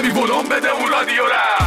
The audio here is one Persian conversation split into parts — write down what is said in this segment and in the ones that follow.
کمی ولوم بده اون رادیو را.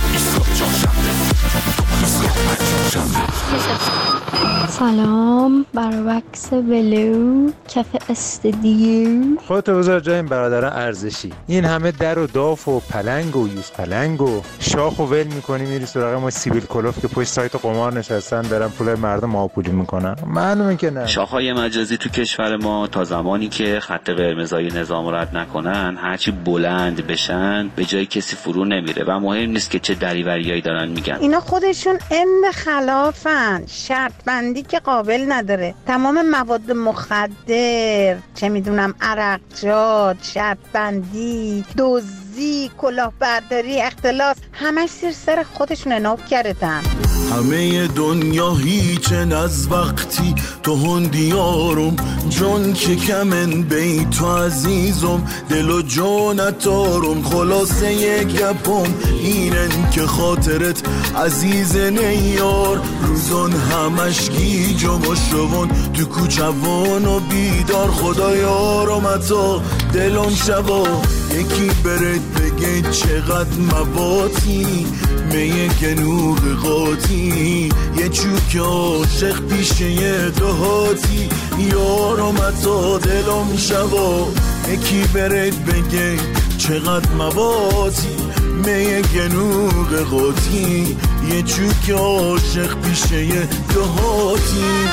سلام، برابکس بلو کف استدیو. خودتو بذار جای این برادران ارزشی. این همه در و داف و پلنگ و یوز پلنگ و شاخ و ول میکنی میری سراغ ما سیبیل کلوف که پشت سایت قمار نشستن دارن پول مردم آپولی میکنن. معلومه که نه. شاخهای مجازی تو کشور ما تا زمانی که خط قرمزای نظام رد نکنن هرچی بلند بشن به جای کسی فرو نمیره و مهم نیست که چه دریوریایی دارن میگن. اینا خودشون خلافن. شرط بندی که قابل نداره. تمام مواد مخدر، چه میدونم عرقجات، شرط بندی، دزدی، کلاهبرداری، اختلاس، همش زیر سر خودشون اناب کردن. همه دنیا هیچن از وقتی تو هندیارم، جون که کمن بی تو عزیزم، دل و جونتارم. خلاصه یک گپم اینن که خاطرت عزیز نیار، روزان همش گیجم و شوون تو کوچوان و بیدار. خدا یارم اتا دلم شبا یکی برد بگه چقدر مباتی، میه گنوغ قاطی یه چوک عاشق پیشه یه دهاتی. یارم اتا دلم شبا یکی برد بگه چقدر مباتی، میه گنوغ قاطی یه چوک عاشق پیشه یه دهاتی.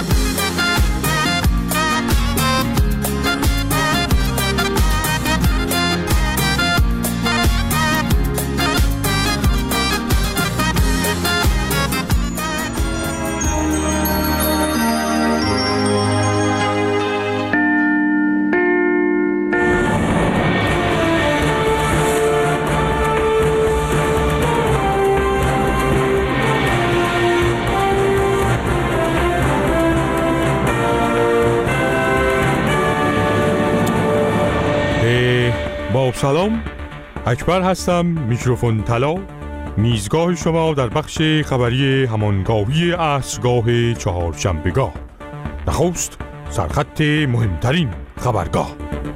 سلام، اکبر هستم، میکروفون طلا، میزگاه شما در بخش خبری همانگاهی عصرگاه چهارشنبهگاه. نخست سرخط مهمترین خبرگاه.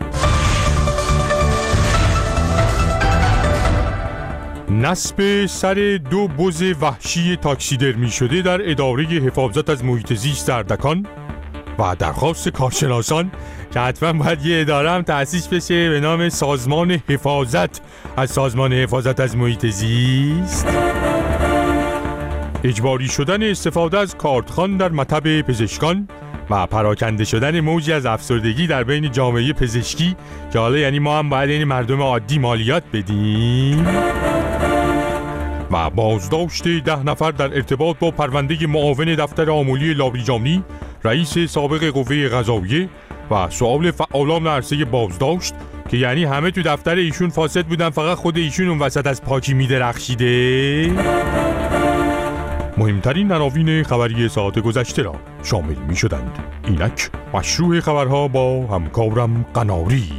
نصب سر 2 بز وحشی تاکسیدرمی شده در اداره حفاظت از محیط زیست اردکان و درخواست کارشناسان که حتما باید یه اداره هم تأسیس بشه به نام سازمان حفاظت از محیط زیست. اجباری شدن استفاده از کارتخوان در مطب پزشکان و پراکنده شدن موجی از افسردگی در بین جامعه پزشکی که حالا یعنی ما هم باید این مردم عادی مالیات بدیم. و بازداشت 10 نفر در ارتباط با پرونده معاون دفتر آمولی لاریجانی رئیس سابق قوه قضاییه و سؤال فعالان عرصه بازداشت که یعنی همه تو دفتر ایشون فاسد بودن، فقط خود ایشون اون وسط از پاکی میدرخشیده. مهمترین عناوین خبری ساعت گذشته را شامل می شدند. اینک مشروع خبرها با همکارم قناری.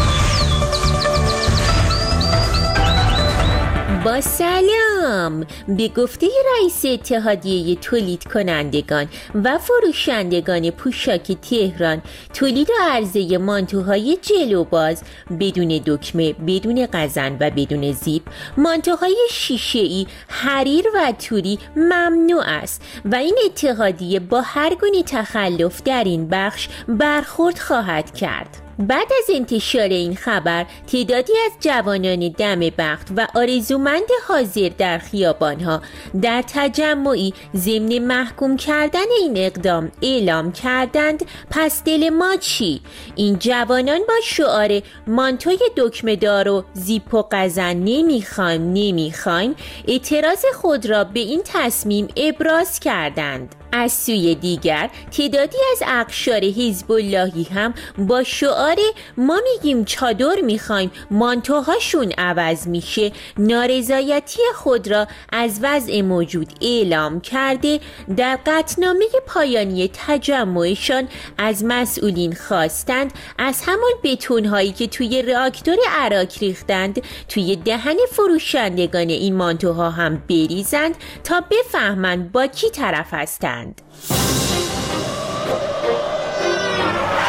با سلام، به گفته رئیس اتحادیه تولید کنندگان و فروشندگان پوشاک تهران، تولید و عرضه مانتوهای جلوباز بدون دکمه، بدون قزن و بدون زیپ، مانتوهای شیشه‌ای، حریر و توری ممنوع است و این اتحادیه با هر گونه تخلف در این بخش برخورد خواهد کرد. بعد از انتشار این خبر، تعدادی از جوانان دم بخت و آرزومند حاضر در خیابانها در تجمعی ضمن محکوم کردن این اقدام اعلام کردند پس دل ما چی؟ این جوانان با شعار مانتوی دکمه دار و زیپ و قزن نمیخوایم اعتراض خود را به این تصمیم ابراز کردند. از سوی دیگر تعدادی از اقشار حزب اللهی هم با شعار ما میگیم چادر میخوایم مانتوهاشون عوض میشه نارضایتی خود را از وضع موجود اعلام کرده در قطعنامه پایانی تجمعشان از مسئولین خواستند از همان بتونهایی که توی راکتور عراق ریختند توی دهن فروشندگان این مانتوها هم بریزند تا بفهمند با کی طرف هستند.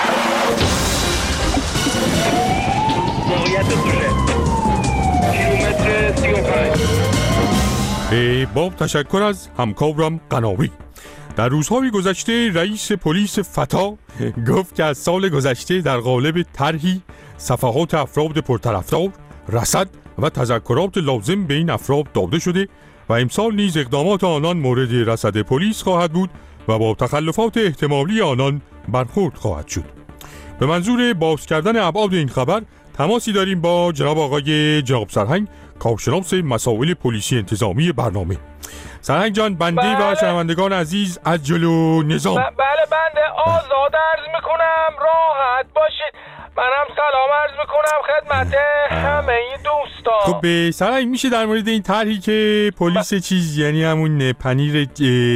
موقعیت توشه کیلومتر متر 35. با تشکر از همکارم قناوی. در روزهای گذشته رئیس پلیس فتا گفت که از سال گذشته در قالب طرحی صفحات افراد پرطرفدار، رصد و تذکرات لازم به این افراد داده شده و امسال نیز اقدامات آنان مورد رصد پلیس خواهد بود و با تخلفات احتمالی آنان برخورد خواهد شد. به منظور باز کردن ابعاد این خبر تماسی داریم با جناب سرهنگ، کارشناس مسائل پلیسی انتظامی برنامه. سرهنگ جان، بنده و شنوندگان عزیز از جلو نظام. بله بنده آزاد عرض میکنم، راحت باشید. منم سلام عرض میکنم خدمت همه دوستان. خب به سرهنگ میشه در مورد این طرحی که پلیس چیز یعنی همون پنیر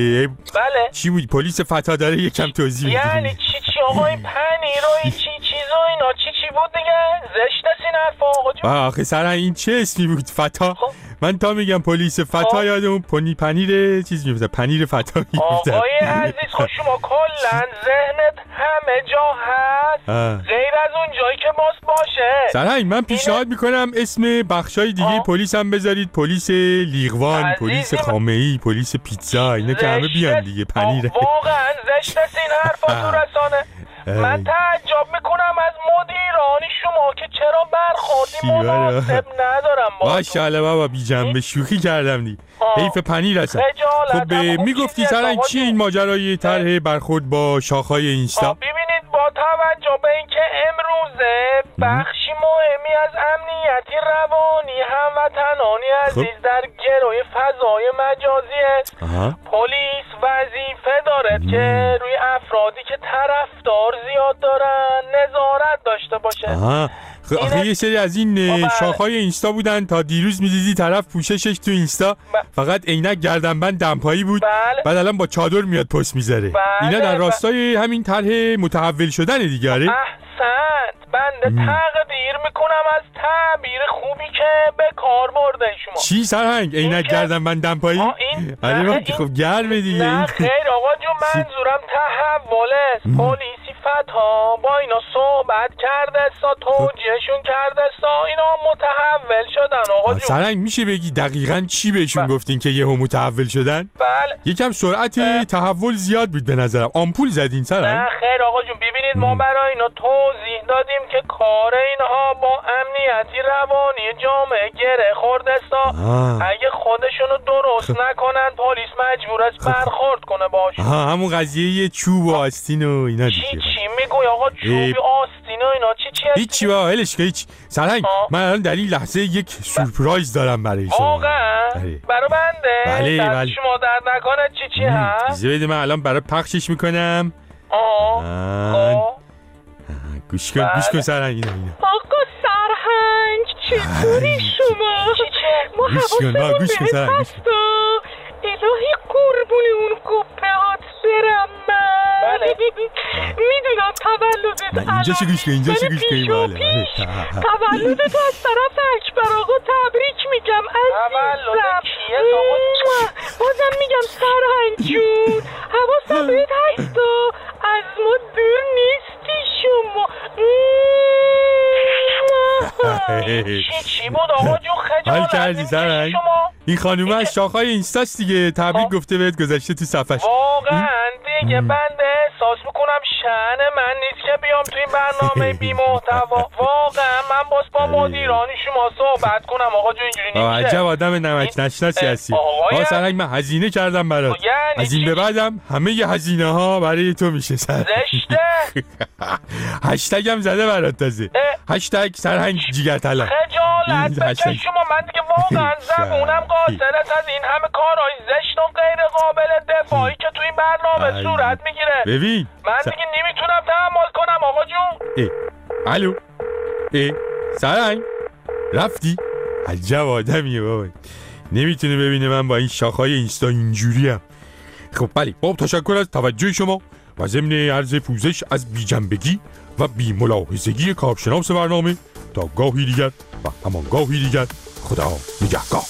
بله چی بود پلیس فتا داره یکم توضیح میدید؟ یعنی چی آقا این پنیر و چی چیزا اینا چی بود دیگه؟ زشت است این حرفا آقا جون. آخه سرهنگ این چه اسمی بود فتا؟ من تا میگم پلیس فتا یادم پنیر چیز میفته، پنیر فتا میفته. آقای عزیز خب شما کلا ذهنت همه جا هست غیر از اون جایی که باشه. سرهنگ من پیشنهاد میکنم اسم بخشای دیگه پلیس هم بذارید، پلیس لیغوان، پلیس خامه‌ای، پلیس پیتزا، اینا که همه بیان دیگه پنیر. واقعا زشت است این حرفا تو رسانه. من تعجب میکنم از مدیران شما که چرا برخوردی مناسب ندارم. ماشاءالله بابا بی جنبه شوخی کردم دی. حیف پنیر هستم. خب میگفتی سرهنگ چیه این ماجرای طرح برخورد با شاخهای اینستا؟ ببینید با توجه به اینکه امروزه بخشی مهمی از امنیتی روانی هموطنانی عزیز در گروه فضای مجازی است، پلیس وظیفه دارد که روی افرادی که طرفدار زیاد دارن نظارت داشته باشه. آخه یه سری از این شاخهای اینستا بودن تا دیروز میدیدی طرف پوششش تو اینستا فقط عینک گردنبند دمپایی بود، بعد الان با چادر میاد پست میذاره. اینا در راستای همین طرح متحول شدن دیگه. احسنت، بنده تقدیر میکنم از تعبیر خوبی که به کار برده شما. چی سرهنگ؟ عینک گردنبند دمپایی؟ آره خب گرمه دیگه. نه خیر آقا جون، منظورم تحوله. پلیسی فتا با اینا صحبت کرده سا، توجیهشون کرده سا، اینا متحول شدن آقا جون. سرهنگ میشه بگی دقیقاً چی بهشون گفتین که یهو متحول شدن؟ بله یکم سرعت تحول زیاد بود به نظرم. آمپول زدین سرهنگ؟ نه خیر آقا جون، ببینید ما برای اینا توضیح دادیم که کار اینها با امنیتی روانی جامعه گره خورده سا. اگه خودشونو درست نکنن پلیس مجبور است برخورد کنه باشون. همون قضیه چوب و آستین و اینا دیگه. چی میگوی آقا؟ چوب و آستین و اینا چی هیچی با هلش که هیچ. سرهنگ من الان در این لحظه یک سورپرایز دارم برای شما. واقعا؟ برای بنده؟ بله شما درد نکنه چی هست؟ بده من الان برای پخشش میکنم. گوش کن سرهنگ اینا. آقا سرهنگ چطوری شما؟ ما حواسمون بهت هست. الهی قربون اون گپهات برم من. میدونم تولدت اینجا چه گوش کن تولدت از طرف اکبر آقا تبریک میگم عزیزم. بازم میگم سرهنگ جون حواسم بهت هست و از ما دور نیستی شما. چی بود آقا جون؟ خجالت کردی سرهنگ؟ این خانومه از شاخهای اینستاست دیگه، تبریک گفته بهت گذشته تو صفحش. واقعا دیگه بنده احساس میکنم شأن من نیست که بیام تو این برنامه بی محتوا. واقعا من باز با مدیرانی شما صحبت کنم آقا جون، اینجوری نمیشه. عجب آدم نمک نشناسی هستی. سرهنگ من هزینه کردم برات، از این به بعدم همه ی هزینه ها برای تو میشه. زشته. هشتگ هم زده برات تازه، هشتگ سرهنگ جیگر طلا. خجالت بکش شما، من دیگه واقعا زبونم قاصرت از این همه کارهای زشت و غیر قابل دفاعی که تو این برنامه صورت میگیره. ببین من دیگه نمیتونم تحمل کنم آقا جون. الو سرهنگ رفتی؟ عجب آدمیه بابا، نمیتونه ببینه من با این شاخهای اینستا اینجوریم. خب بله، با تشکر از توجه شما و ضمن عرض پوزش از بی‌جنبگی و بی‌ملاحظگی کارشناس برنامه، تا گاهی دیگر و همان گاهی دیگر، خدا نگهدار.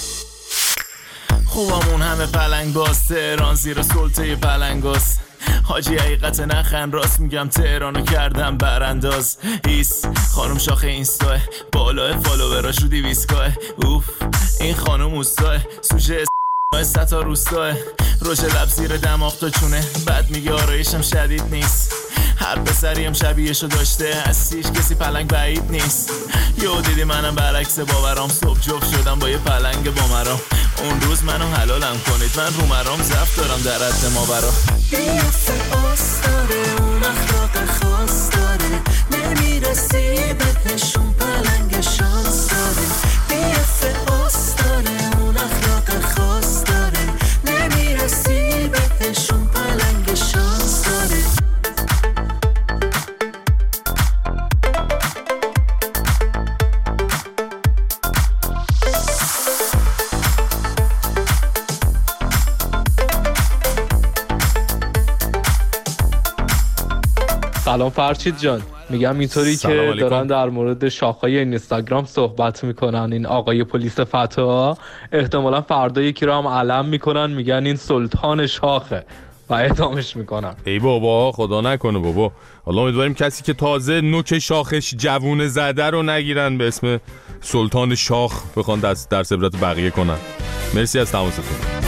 خوبمون همه پلنگ باز، تهران زیر سلطه پلنگ باز. حاجی حقیقت نخن راست میگم تهرانو کردم برانداز هیس خانم شاخه اینستا بالا فالووراش رو 200K اوف این خانم اوستاه سوژه ستا روستاه روش لب زیر دماغ تو چونه بعد میگه آرایشم شدید نیست هر پسری هم شبیهشو داشته هستیش کسی پلنگ بعید نیست یو دیدی منم برعکس باورام صبح جفت شدم با یه پلنگ بامرام اون روز منو حلالم کنید من رو مرام زفت دارم در حد ماورا بیفته آس داره اون اخلاق خاص داره نمیرسی بهشون پلنگ شانس داره بیفته آس داره اون اخلاق خاص داره نمیرسی بهشون پلنگ شانس داره سلام فرشید جان، میگم اینطوری که دارن در مورد شاخهای اینستاگرام صحبت میکنن این آقای پلیس فتا احتمالا فردا یکی رو هم علم میکنن میگن این سلطان شاخه و اعدامش میکنن. ای بابا خدا نکنه بابا، حالا امیدواریم کسی که تازه نوک شاخش جوونه زده رو نگیرن به اسم سلطان شاخ بخوان در عبرت بقیه کنن. مرسی از تماستون.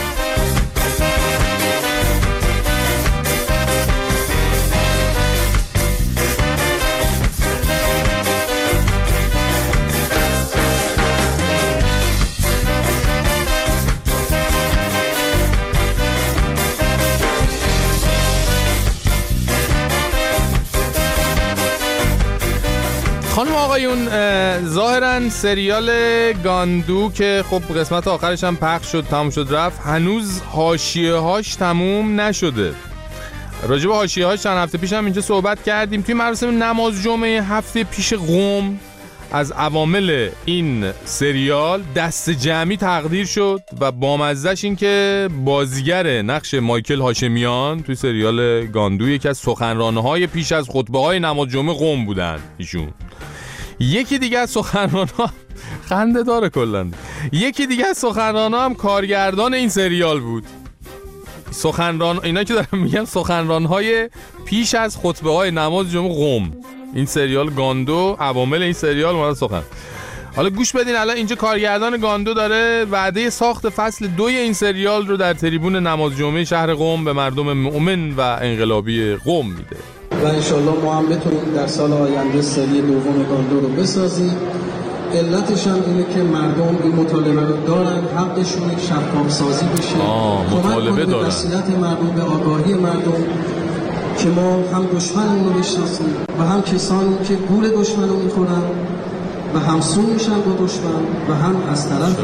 خانم آقایون، ظاهرا سریال گاندو که خب قسمت آخرش هم پخش شد تموم شد رفت هنوز حاشیه هاش تموم نشده. راجع به حاشیه هاش چند هفته پیش هم اینجا صحبت کردیم. توی مراسم نماز جمعه هفته پیش قم از عوامل این سریال دست جمعی تقدیر شد و بامزه‌ش این که بازیگر نقش مایکل هاشمیان توی سریال گاندو یکی از سخنران‌های پیش از خطبه‌های نماز جمعه قم بودن ایشون. یکی دیگه از سخنران‌ها خنده داره کلاً. یکی دیگه از سخنران‌ها هم کارگردان این سریال بود. اینا که دارم میگم سخنران‌های پیش از خطبه‌های نماز جمعه قم. این سریال گاندو عوامل این سریال مورد سخن. حالا گوش بدین، الان اینجا کارگردان گاندو داره وعده ساخت فصل 2 این سریال رو در تریبون نماز جمعه شهر قم به مردم مؤمن و انقلابی قم میده. و انشالله ما هم بتونیم در سال آینده سری دوم گاندو رو بسازیم. علتش هم اینه که مردم این مطالبه رو دارن، حقشون شفاف سازی بشه. مطالبه دارن. وسیلت مردم به آگاهی مردم که ما هم دشمنمون رو بشناسیم و هم کسانی که گول دشمن رو میخورن و همسو میشن با دشمن و هم از طرف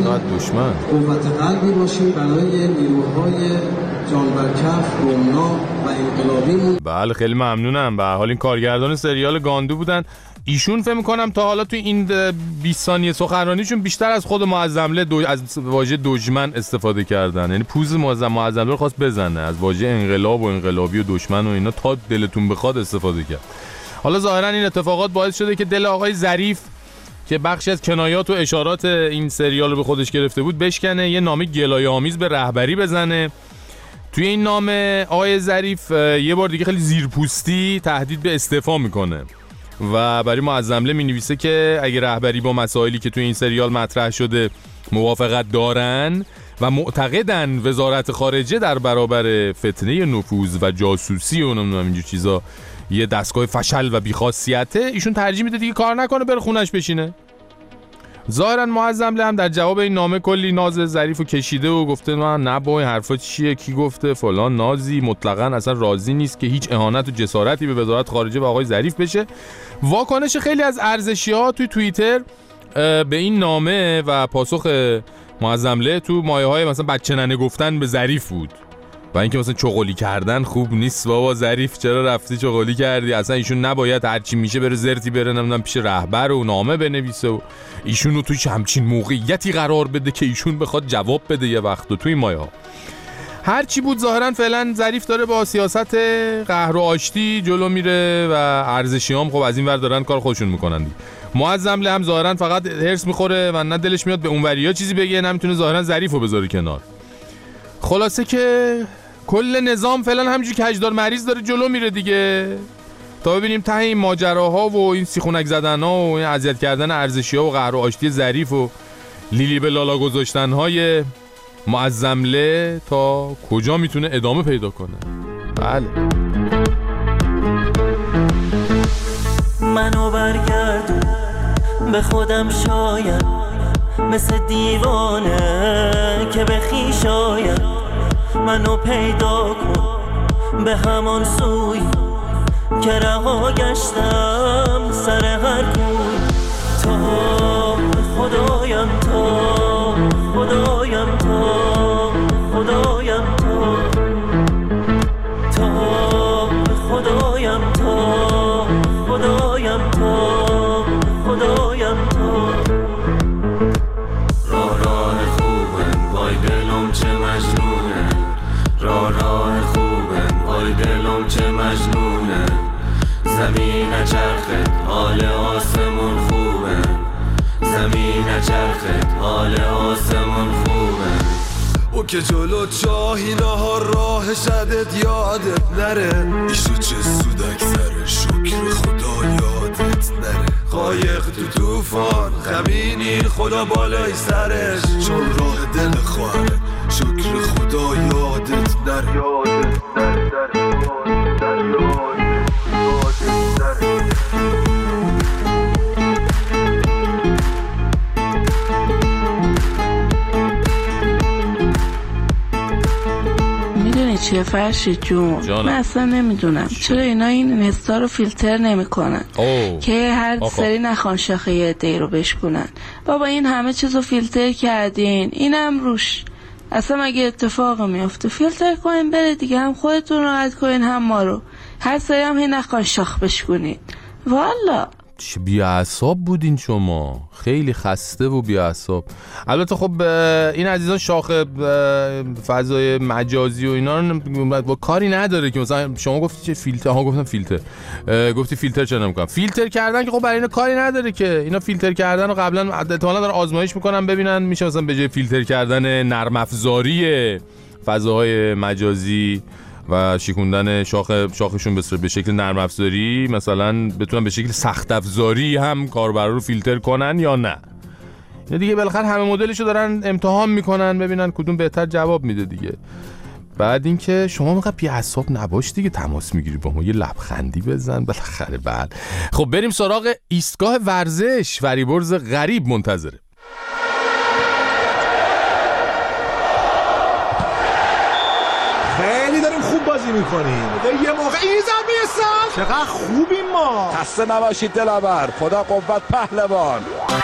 قوت قلبی باشیم برای نیروهای جانورکف، رومنا و انقلابیمون. بله خیلی ممنونم. به هر حال این کارگردان سریال گاندو بودن. ایشون فکر می‌کنم تا حالا توی این 20 ثانیه سخنرانیشون بیشتر از خود معظمله از واژه دشمن استفاده کردن. یعنی پوز معظمله رو خواست بزنه، از واژه انقلاب و انقلابی و دشمن و اینا تا دلتون بخواد استفاده کرد. حالا ظاهرا این اتفاقات باعث شده که دل آقای ظریف که بخشی از کنایات و اشارات این سریال رو به خودش گرفته بود بشکنه، یه نامه گلایه‌آمیز به رهبری بزنه. توی این نامه آقای ظریف یه بار دیگه خیلی زیرپوستی تهدید به استعفا میکنه و برای معظمله می‌نویسه که اگه رهبری با مسائلی که توی این سریال مطرح شده موافقت دارن و معتقدن وزارت خارجه در برابر فتنه نفوذ و جاسوسی و نمیدونم اینجور چیزا یه دستگاه فشل و بی‌خاصیته، ایشون ترجیح میده دیگه کار نکنه بره خونش بشینه. ظاهرا معظمله هم در جواب این نامه کلی ناز ظریفو کشیده و گفته نه با این حرفا چیه، کی گفته فلان نازی، مطلقاً اصلا راضی نیست که هیچ اهانت و جسارتی به وزارت خارجه و آقای ظریف بشه. واکنش خیلی از ارزشی‌ها توی توییتر به این نامه و پاسخ معظمله تو مایه‌های مثلا بچه ننه گفتن به ظریف بود و اینکه مثلا چغلی کردن خوب نیست بابا ظریف چرا رفتی چغلی کردی، اصلا ایشون نباید هرچی میشه بره زرتی بره نمیدونم پیش رهبر و نامه بنویسه و ایشون رو توی همچین موقعیتی قرار بده که ایشون بخواد جواب بده یه وقت. و توی مایه‌ها هرچی بود ظاهرا فعلا ظریف داره با سیاست قهر و آشتی جلو میره و ارزشیام خب از این ور دارن کار خودشون میکنن. معظمله هم ظاهرا فقط هرس میخوره و نه دلش میاد به اونوریا چیزی بگه، نمیتونه ظاهرا ظریفو بذاره کنار. خلاصه که کل نظام فعلا همینجوری کجدار مریض داره جلو میره دیگه، تا ببینیم ته این ماجراها و این سیخونک زدن‌ها و این اذیت کردن ارزشی‌ها و قهر و آشتی ظریف و لیلی به لالا گذاشتن‌های معظمله تا کجا میتونه ادامه پیدا کنه. بله. منو برگردون به خودم شاید، مثل دیوانه که به خویش آید. منو پیدا کن به همان سوی که رها گشتم سر هر کوی. تا خدایم تا خدایم تا خدایم تا خدایم تا خدایم تا خدایم تا. راه خوبه وای دلم چه مجنونه، راه خوبه وای دلم چه مجنونه. زمین چرخت حال آسمون خوبه، زمین چرخت حال آسمون خوبه. او که جلو چاهی نهار راه شدت یادت نره، ایشو چه سودک سره شکر خدا یادت نره. قایق تو توفان غمینی خدا بالای سرش، چون راه دل خواهره شکر خدا یادت نره. یادت نره چیه فرشید جون؟ من اصلا نمیدونم چرا اینا این اینستا رو فیلتر نمیکنن که هر سری نخوان شاخه یه عده‌ای رو بشکنن. بابا این همه چیزو فیلتر کردین، اینم روش. اصلا مگه اتفاق میفته؟ فیلتر کنین بره دیگه، هم خودتون راحت کنین هم ما رو. هر سری هم هی نخوان شاخ بشکنین. والا چه بی‌اعصاب بودین شما، خیلی خسته و بی‌اعصاب. البته خب این عزیزان شاخ فضای مجازی و اینا با کاری نداره که مثلا شما گفتی چه فیلتر، ها گفتم فیلتر، گفتی فیلتر چرا نمی‌کنم. فیلتر کردن که خب برای اینا کاری نداره که، اینا فیلتر کردن رو قبلا احتمالاً دارن آزمایش میکنن ببینن میشه مثلا به جای فیلتر کردن نرم افزاری فضاهای مجازی و شیکوندن شاخشون به شکل نرم افزاری مثلا بتونن به شکل سخت افزاری هم کاربرا رو فیلتر کنن یا نه. اینا دیگه بالاخره همه مدلشو دارن امتحان میکنن ببینن کدوم بهتر جواب میده دیگه. بعد اینکه شما موقع بی‌عصاب نباش دیگه، تماس میگیری با ما یه لبخندی بزن بالاخره. بله خب بریم سراغ ایستگاه ورزش. فریبرز غریب منتظره. خیلی داریم خوب بازی میکنیم. یه موقع این زمین سال چقدر خوبیم ما. خسته نباشید دلاور، خدا قوت پهلوان.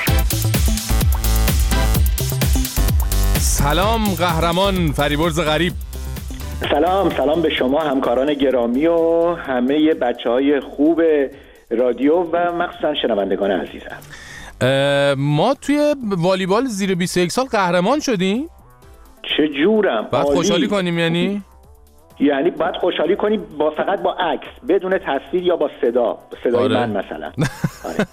سلام قهرمان فریبرز غریب. سلام به شما همکاران گرامی و همه بچهای خوب رادیو و مخصوصا شنوندگان عزیزم. ما توی والیبال زیر 21 سال قهرمان شدیم. چه جورم. بعد خوشحالی کنیم یعنی باید خوشحالی کنی فقط با عکس بدون تصویر یا با صدای آره. من مثلا. آره.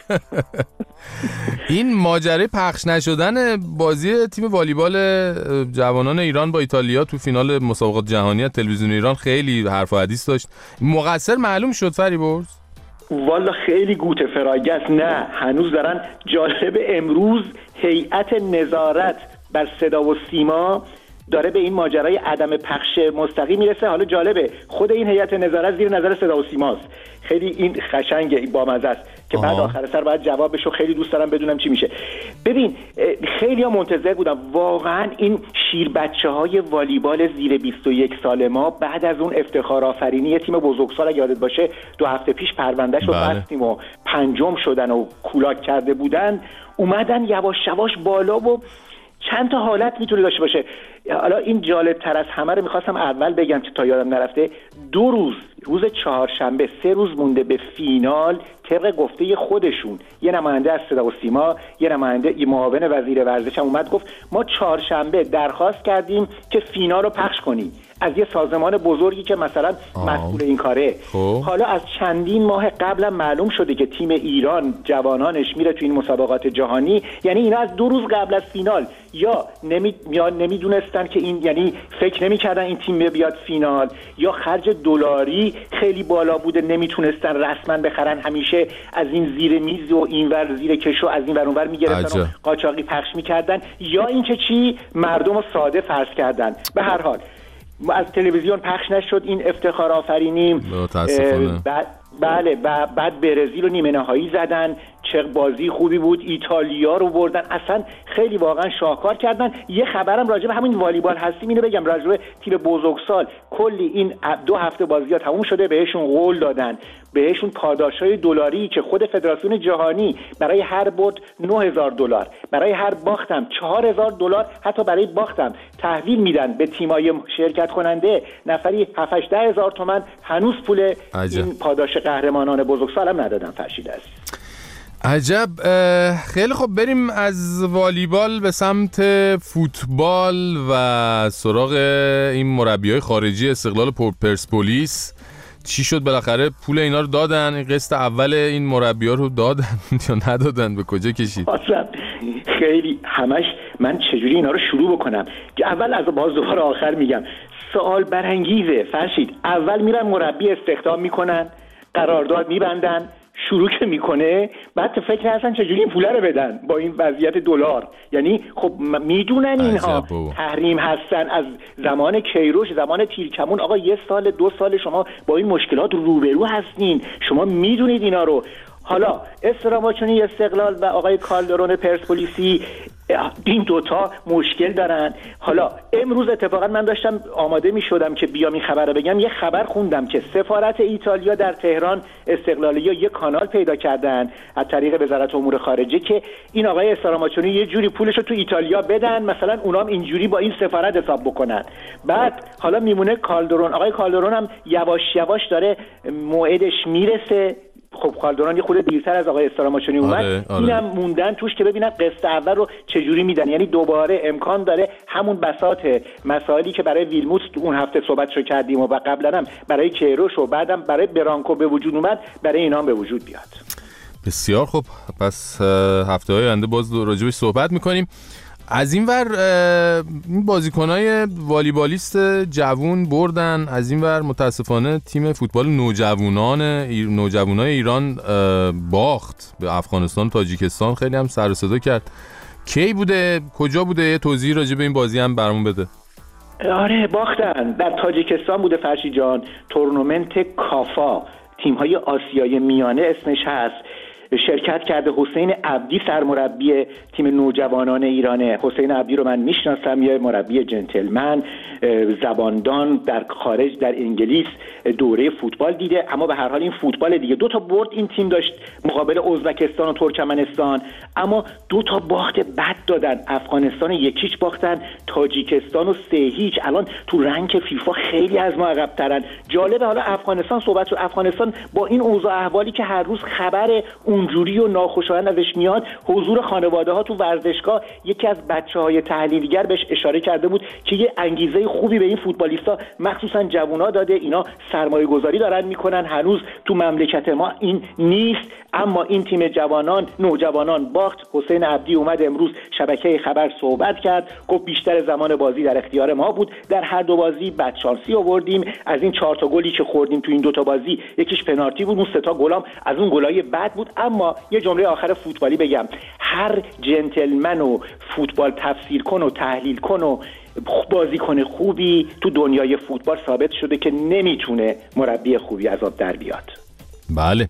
این ماجرای پخش نشدن بازی تیم والیبال جوانان ایران با ایتالیا تو فینال مسابقات جهانی تلویزیون ایران خیلی حرف و حدیث داشت. مقصر معلوم شد فریبرز؟ والا خیلی گوته فراگست نه، هنوز دارن. جالب امروز هیئت نظارت بر صدا و سیما داره به این ماجرای عدم پخش مستقیم میرسه. حالا جالبه خود این هیئت نظارت زیر نظر صدا و سیماست. خیلی این قشنگه، این بامزه است که بعد آخر سر باید جوابشو خیلی دوست دارم بدونم چی میشه. ببین خیلی ها منتظر بودم واقعا این شیر بچه‌های والیبال زیر 21 سال ما بعد از اون افتخار آفرینی تیم بزرگسال اگه یادت باشه 2 هفته پیش پروندهش رو بستیم و 5م شدن و کولاک کرده بودن، اومدن یواش یواش بالا و چند تا حالت میتونه داشته باشه. حالا این جالب تر از همه رو میخواستم اول بگم که تا یادم نرفته. 2 روز چهارشنبه 3 روز مونده به فینال، طبق گفته خودشون یه نماینده از صدا و سیما، یه نماینده معاون وزیر ورزش هم اومد گفت ما چهارشنبه درخواست کردیم که فینال رو پخش کنیم. از یه سازمان بزرگی که مثلا مسئول این کاره. حالا از چندین ماه قبل معلوم شده که تیم ایران جوانانش میره تو این مسابقات جهانی، یعنی اینا از 2 روز قبل از فینال یا نمیدونستن که این، یعنی فکر نمیکردن این تیم بیاد فینال، یا خرج دلاری خیلی بالا بوده نمیتونستن رسما بخرن، همیشه از این زیر میز و اینور زیر کشو از این ور اونور میگرفتن و قاچاقی پخش میکردن، یا اینکه چی مردم رو ساده فرض کردن. به هر حال از تلویزیون پخش نشد این افتخار آفرینی. بله بعد برزیل رو نیمه نهایی زدن، چه بازی خوبی بود، ایتالیا رو بردن، اصلا خیلی واقعا شاهکار کردن. یه خبرم راجع به همین والیبال هستیم اینو بگم، راجع به تیم بزرگسال کلی این 2 هفته بازی‌ها تموم شده، بهشون قول دادن، بهشون پاداش‌های دلاری که خود فدراسیون جهانی برای هر برد $9,000، برای هر باختم $4,000، حتی برای باختم تحویل میدن به تیم‌های شرکت کننده نفری 7-8 تومان. هنوز پول این پاداش قهرمانان بزرگسال هم ندادن. فرشید عزیز عجب. خیلی خب بریم از والیبال به سمت فوتبال و سراغ این مربیای خارجی استقلال پرسپولیس. چی شد بالاخره؟ پول اینا رو دادن؟ این قسط اول این مربی‌ها رو دادن یا ندادن؟ به کجا کشید؟ خیلی همش من چجوری اینا رو شروع بکنم که اول از باز دوباره آخر میگم سوال برانگیزه. فرشید اول میرن مربی استخدام میکنن، قرارداد میبندن، شروع که میکنه بعد فکر هستن چجوری این پوله رو بدن با این وضعیت دلار. یعنی خب میدونن اینها تحریم هستن از زمان کیروش، زمان تیرکمون. آقا 1 سال 2 سال شما با این مشکلات روبرو هستین، شما میدونید اینا رو. حالا استراماچونی استقلال و آقای کالدرون پرسپولیسی این دوتا مشکل دارن. حالا امروز اتفاقا من داشتم آماده می شدم که بیام این خبر رو بگم، یه خبر خوندم که سفارت ایتالیا در تهران استقلالیا یه کانال پیدا کردن از طریق وزارت امور خارجه که این آقای استراماچونی یه جوری پولش رو تو ایتالیا بدن، مثلا اونام اینجوری با این سفارت حساب بکنن. بعد حالا میمونه کالدرون. آقای کالدرون هم یواش یواش داره موعدش میرسه. خب کالدرون یه خورده دیرتر از آقای استراماچونی اومد. اینم موندن توش که ببینن قسط اول رو چجوری میدن. یعنی دوباره امکان داره همون بساط مسائلی که برای ویلموت اون هفته صحبتشو کردیم و قبلا هم برای کیروش و بعدم برای برانکو به وجود اومد، برای اینا هم به وجود بیاد. بسیار خب، پس هفته‌های آینده باز راجعش صحبت میکنیم. از این ور این بازیکنای والیبالیست جوون بردن، از این ور متاسفانه تیم فوتبال نوجوانای ایران باخت به افغانستان و تاجیکستان. خیلی هم سر و صدا کرد. کی بوده؟ کجا بوده؟ یه توضیح راجع به این بازی هم برامون بده. آره باختن، در تاجیکستان بوده فرشی جان. تورنمنت کافا تیم‌های آسیای میانه اسمش هست. شرکت کرده حسین عبدی سرمربی تیم نوجوانان ایرانه. حسین عبدی رو من میشناسم، یه مربی جنتلمن، زباندان، در خارج در انگلیس دوره فوتبال دیده، اما به هر حال این فوتبال دیگه. 2 تا برد این تیم داشت مقابل ازبکستان و ترکمنستان، اما 2 تا باخت بد دادن. افغانستان 1-0 باختن، تاجیکستان و 3-0. الان تو رنک فیفا خیلی از ما عقب ترن. جالبه حالا افغانستان صحبت شد. افغانستان با این اوضاع احوالی که هر روز خبر اونجوری و ناخوشایند ازش میاد، حضور خانواده ها تو ورزشگاه، یکی از بچه‌های تحلیلگر بهش اشاره کرده بود که یه انگیزه خوبی به این فوتبالیستا مخصوصا جوونا داده. اینا سرمایه گذاری دارن میکنن. هنوز تو مملکت ما این نیست، اما این تیم نوجوانان باخت. حسین عبدی اومد امروز شبکه خبر صحبت کرد، گفت بیشتر زمان بازی در اختیار ما بود، در هر 2 بازی بدشانسی آوردیم. از این 4 تا گلی که خوردیم تو این 2 تا بازی یکیش پنالتی بود، اون 3 تا گلام از اون گلای بد بود. اما یه جمله آخر فوتبالی بگم، هر جنتلمن و فوتبال تفسیر کن و تحلیل کن و بازیکن خوبی تو دنیای فوتبال ثابت شده که نمیتونه مربی خوبی از آب در بیاد. بله.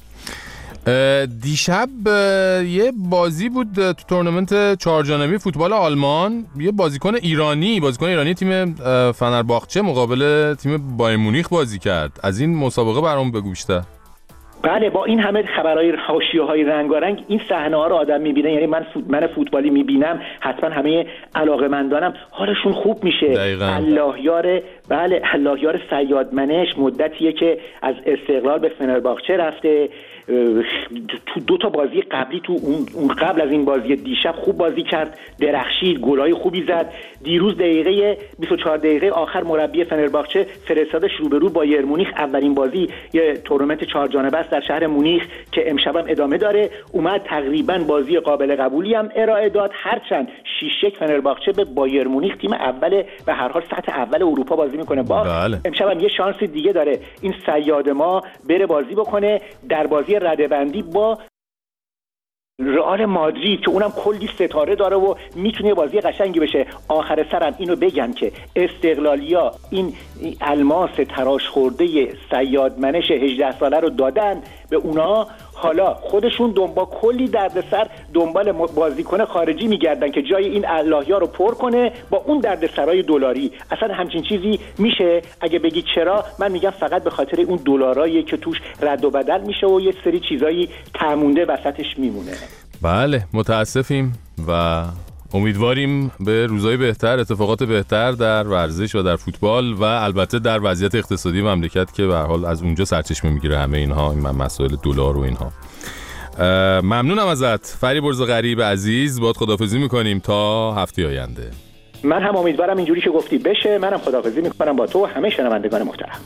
دیشب یه بازی بود تو تورنمنت 4 جانبه فوتبال آلمان. یه بازیکن ایرانی تیم فنرباغچه مقابل تیم بایر مونیخ بازی کرد. از این مسابقه برام بگو بیشتر. بله، با این همه خبرهای حاشیه‌های رنگارنگ این صحنه‌ها رو آدم می‌بینه. یعنی من فوتبالی می‌بینم، حتما همه علاقه‌مندانم حالشون خوب میشه. الله یار بله، اللهیار صیادمنش مدتیه که از استقلال به فنرباغچه رفته. تو 2 تا بازی قبلی، تو اون قبل از این بازی دیشب خوب بازی کرد، درخشید، گلای خوبی زد. دیروز 24 دقیقه آخر مربی فنرباغچه فرستادش روبرو بایر مونیخ. اولین بازی یه تورنمنت 4 جانبه است در شهر مونیخ که امشب هم ادامه داره. اومد تقریبا بازی قابل قبولی هم ارائه داد، هرچند 6-1 فنرباغچه به بایر مونیخ، تیم اول به هر حال سطح اول اروپا بازی میکنه. امشب هم یه شانس دیگه داره این صیاد ما بره بازی بکنه در بازی رده‌بندی با رئال مادرید که اونم کلی ستاره داره و میتونه بازی قشنگی بشه. آخر سرم اینو بگم که استقلالیا این الماس تراش خورده صیادمنش 18 ساله رو دادن به اونا، حالا خودشون با کلی دردسر دنبال بازیکن خارجی میگردن که جای این اللهیا رو پر کنه با اون دردسرای دلاری. اصلا همچین چیزی میشه؟ اگه بگی چرا، من میگم فقط به خاطر اون دلارایی که توش رد و بدل میشه و یه سری چیزایی تمونده وسطش میمونه. بله، متاسفیم و امیدواریم به روزهای بهتر، اتفاقات بهتر در ورزش و در فوتبال و البته در وضعیت اقتصادی مملکت که به هر حال از اونجا سرچشمه میگیره همه اینها، این مسائل دلار و اینها. ممنونم ازت فریبرز غریب عزیز، باهات خداحافظی میکنیم تا هفته آینده. من هم امیدوارم اینجوری که گفتی بشه. منم خداحافظی میکنم با تو و همه شنوندگان محترم.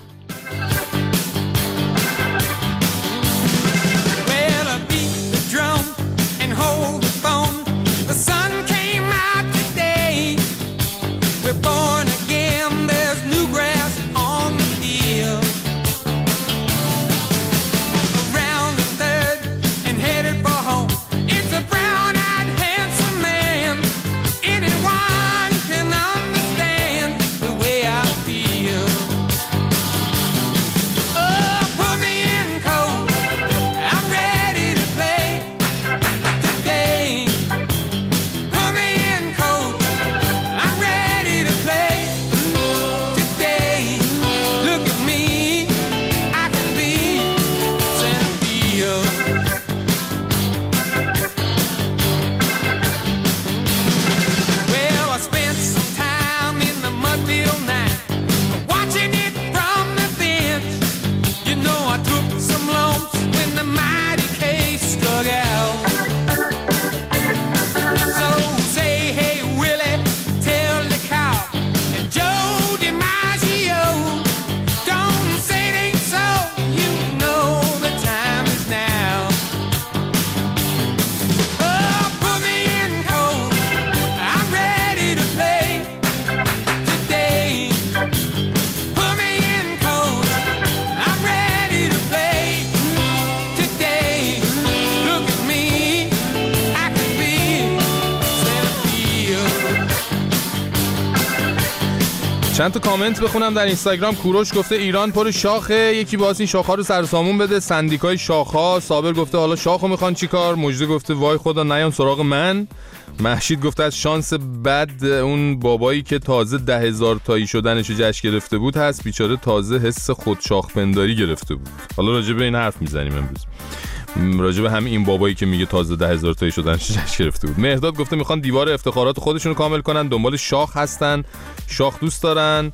چند تا کامنت بخونم در اینستاگرام. کوروش گفته ایران پر شاخه، یکی باز این شاخا رو سرسامون بده. سندیکای شاخا. صابر گفته حالا شاخو میخوان چیکار؟ مجده گفته وای خدا نیان سراغ من. محشید گفته از شانس بد اون بابایی که تازه 10,000 تایی شدنش جشن گرفته بود هست، بیچاره تازه حس خود شاخپنداری گرفته بود. حالا راجع به این حرف میزنیم امروز، راجع به همین این بابایی که میگه تازه 10,000 تایی شدنش جشن گرفته بود. مهرداد گفته میخوان دیوار افتخارات خودشون رو کامل کنن، دنبال شاخ هستن، شاخ دوست دارن.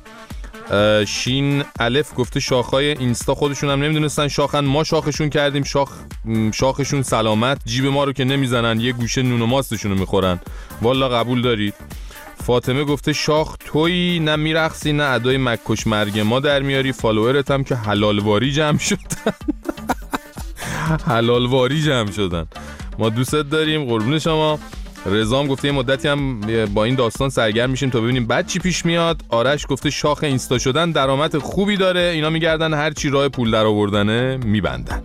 شین الف گفته شاخهای اینستا خودشون هم نمیدونستن شاخن، ما شاخشون کردیم، شاخشون سلامت، جیب ما رو که نمیزنن، یه گوشه نون و ماستشون رو میخورن. والا قبول دارید. فاطمه گفته شاخ تویی، نه میرقصی نه ادای مکش مرگ ما در میاری، فالوورت هم که حلالواری جمع شدن. حلالواری جمع شدن. ما دوستت داریم، قربون شما. رضام گفته یه مدتی هم با این داستان سرگرم میشیم تا ببینیم بعد چی پیش میاد. آرش گفته شاخ اینستا شدن درآمد خوبی داره، اینا میگردن هر چی راه پول در آوردنه میبندن.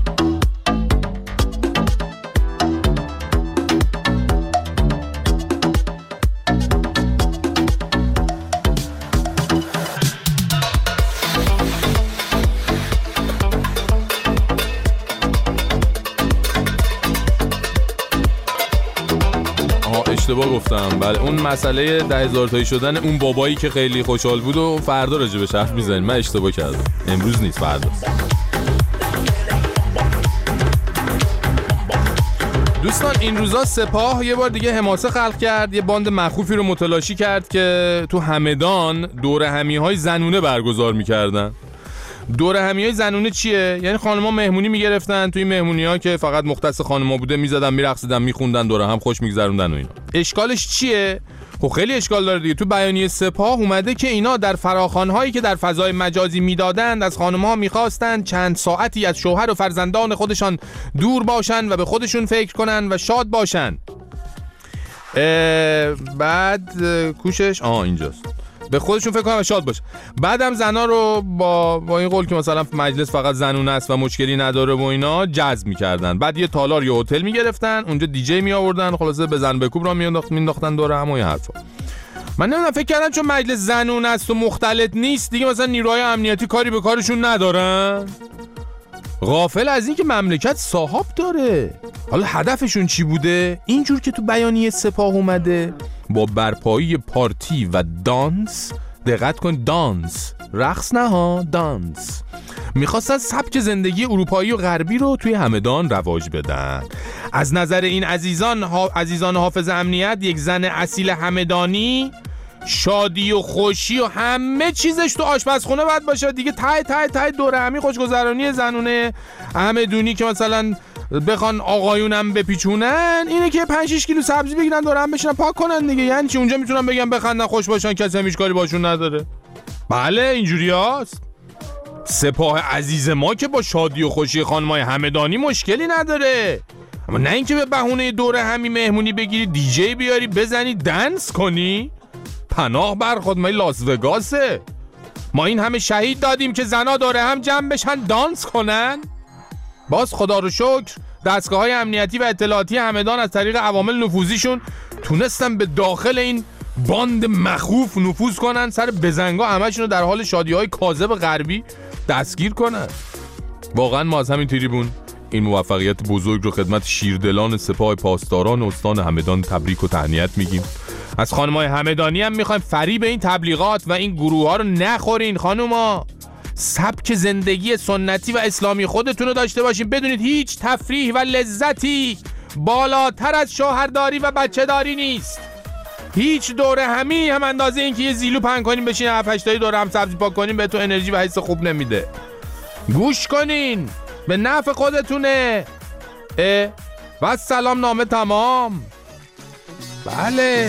اشتباه گفتم. بله اون مسئله 10,000 تایی شدن اون بابایی که خیلی خوشحال بود و فردا راجع بهش حرف میزنیم. من اشتباه کردم، امروز نیست فردا. دوستان این روزا سپاه یه بار دیگه حماسه خلق کرد، یه باند مخوفی رو متلاشی کرد که تو همدان دوره همی‌های زنونه برگزار می‌کردن. دوره همی‌های زنونه چیه؟ یعنی خانم‌ها مهمونی می‌گرفتن، توی مهمونی‌ها که فقط مختص خانم‌ها بوده می‌زدن، می‌رقصیدن، می‌خوندن، دوره هم خوش می‌گذروندن و اینا. اشکالش چیه؟ خب خیلی اشکال داره دیگه. تو بیانیه سپاه اومده که اینا در فراخوان‌هایی که در فضای مجازی میدادند از خانم‌ها می‌خواستند چند ساعتی از شوهر و فرزندان خودشان دور باشن و به خودشون فکر کنن و شاد باشن. بعد کوشش اینجاست. به خودشون فکر کنن و شاد باشن. بعدم زنا رو با این قول که مثلا مجلس فقط زنونه است و مشکلی نداره و اینا جذب می‌کردن. بعد یه تالار یا هتل می‌گرفتن، اونجا دیجی می‌آوردن، خلاصه بزن بکوب را مینداختن دور هم و این حرفا. من نمیدونم، فکر کردم چون مجلس زنونه است و مختلط نیست دیگه مثلا نیروهای امنیتی کاری به کارشون ندارن. غافل از این که مملکت صاحب داره. حالا هدفشون چی بوده؟ اینجور که تو بیانیه سپاه اومده با برپایی پارتی و دانس، دقت کن، دانس، رقص نه ها، دانس، میخواستن سبک زندگی اروپایی و غربی رو توی همدان رواج بدن. از نظر این عزیزان حافظ امنیت، یک زن اصیل همدانی شادی و خوشی و همه چیزش تو آشپزخونه باید باشه دیگه. تای دوره همی خوشگذرانی زنونه همدونی که مثلا بخوان آقایونم بپیچونن اینه که 5-6 کیلو سبزی بگیرن دوره هم بشینن پاک کنن دیگه. یعنی چی اونجا میتونن بگن بخندن خوش باشن، کسی هم هیچ کاری باشون نداره. بله اینجوری هست. سپاه عزیز ما که با شادی و خوشی خانمای همدانی مشکلی نداره، اما نه اینکه به بهونه دوره همی مهمونی بگیری دیجی بیاری بزنی دنس کنی. پناه بر خود ما لاس وگاسه. ما این همه شهید دادیم که زنا دوره هم جمع بشن دانس کنن. باز خدا رو شکر دستگاه‌های امنیتی و اطلاعاتی همدان از طریق عوامل نفوذیشون تونستن به داخل این باند مخوف نفوذ کنن، سر بزنگا همشون رو در حال شادی‌های کاذب غربی دستگیر کنن. واقعا ما از همین تریبون این موفقیت بزرگ رو خدمت شیردلان سپاه پاسداران استان همدان تبریک و تهنیت میگیم. از خانم‌های همدانی هم میخوایم فریب این تبلیغات و این گروه‌ها رو نخورین. خانوما سبک زندگی سنتی و اسلامی خودتون رو داشته باشین، بدونید هیچ تفریح و لذتی بالاتر از شوهرداری و بچه‌داری نیست. هیچ دوره همی هم اندازه این که یه زیلو پهن کنین بشین 7-8 تایی دوره هم سبزی پاک کنین بهتون انرژی و حس خوب نمیده. گوش کنین، به نفع خودتونه. و سلام نامه تمام. بله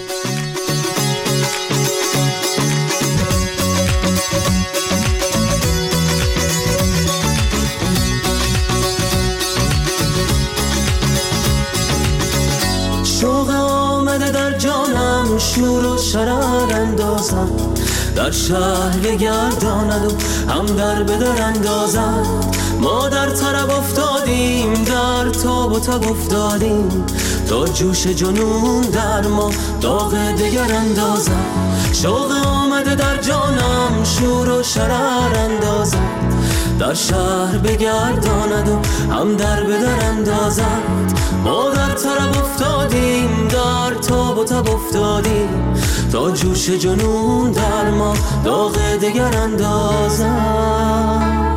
شوق آمده در جانم، شور و شرر اندازم، در شهر بگرداند و هم در بدر اندازد. ما در طرب افتادیم، در تاب و تب افتادیم، تا جوش جنون در ما داغ دگر اندازد. شوق آمده در جانم، شور و شرر اندازد، در شهر بگرداند و هم در بدر اندازد. ما در طرب افتادیم، در تاب و تب افتادیم، تا جوش جنون در ما داغ دگر اندازد.